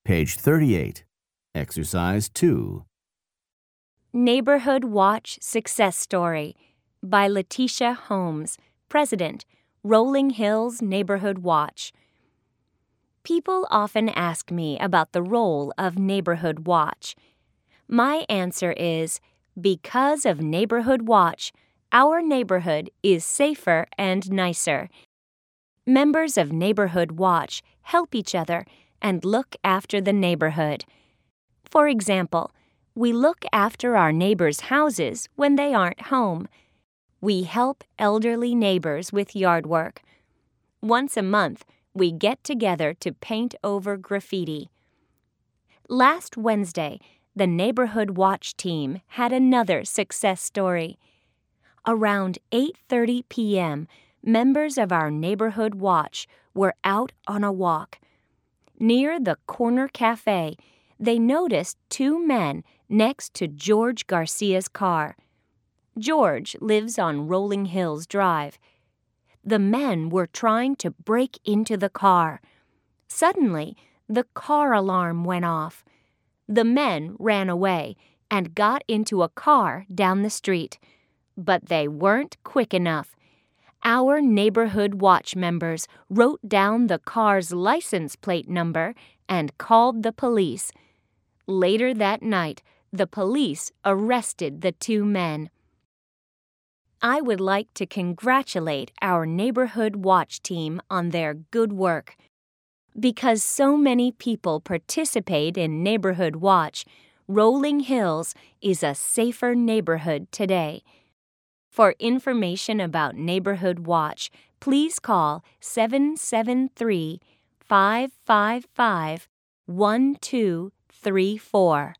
Page 38. Exercise 2. Neighborhood Watch Success Story by Letitia Holmes, President, Rolling Hills Neighborhood Watch. People often ask me about the role of Neighborhood Watch. My answer is, because of Neighborhood Watch, our neighborhood is safer and nicer. Members of Neighborhood Watch help each other and look after the neighborhood. For example, we look after our neighbors' houses when they aren't home. We help elderly neighbors with yard work. Once a month, we get together to paint over graffiti. Last Wednesday, the Neighborhood Watch team had another success story. Around 8:30 p.m., members of our Neighborhood Watch were out on a walk. Near the corner cafe, they noticed two men next to George Garcia's car. George lives on Rolling Hills Drive. The men were trying to break into the car. Suddenly, the car alarm went off. The men ran away and got into a car down the street. But they weren't quick enough. Our Neighborhood Watch members wrote down the car's license plate number and called the police. Later that night, the police arrested the two men. I would like to congratulate our Neighborhood Watch team on their good work. Because so many people participate in Neighborhood Watch, Rolling Hills is a safer neighborhood today. For information about Neighborhood Watch, please call 773-555-1234.